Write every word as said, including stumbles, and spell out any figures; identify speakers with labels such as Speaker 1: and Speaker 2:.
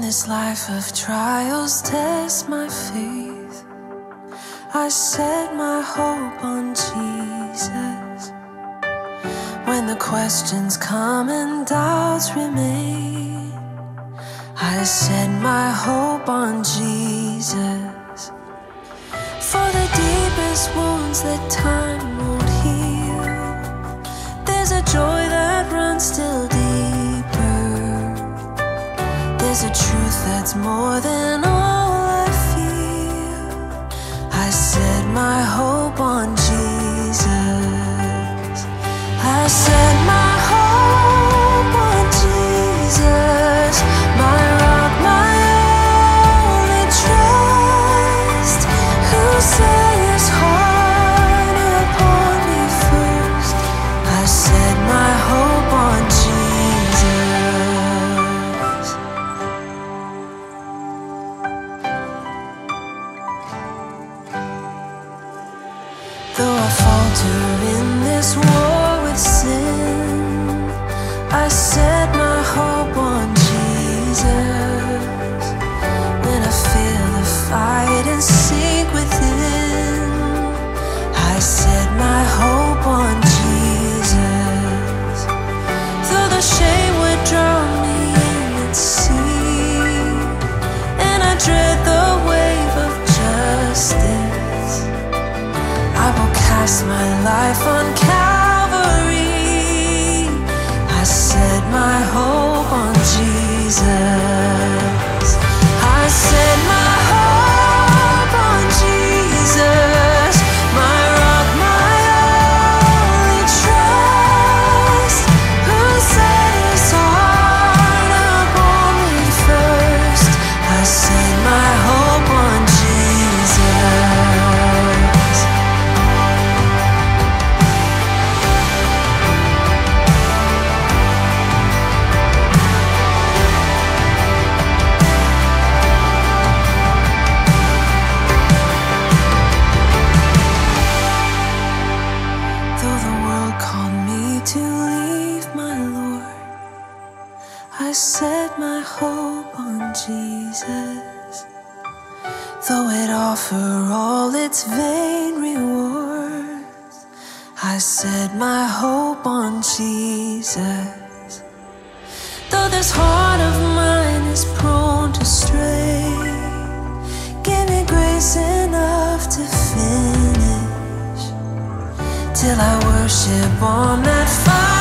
Speaker 1: this life of trials test my faith, I set my hope on Jesus. When the questions come and doubts remain, I set my hope on Jesus. For the deepest wounds that time won't heal, there's a joy that runs still deeper. There's a truth that's more than all I feel. I set my hope on Jesus. I set my hope on Jesus, my rock, my only trust, who set his heart upon me first. I set my hope on Jesus. Though I falter in this war with sin, I set my hope on Jesus. When I feel the fight and sink within, I set my hope on Jesus. Though the shame would drown me in its sea, and I dread the wave of justice, I will cast my life on Calvary. I set my hope on Jesus. I set my hope on Jesus, my rock, my only trust, who set his heart upon me first. I set my hope on Jesus. Though the world called me to leave my Lord, I set my hope on Jesus. Though it offer all its vain rewards, I set my hope on Jesus. Though this heart of mine is prone to stray, give me grace enough to finish, till I worship on that fire.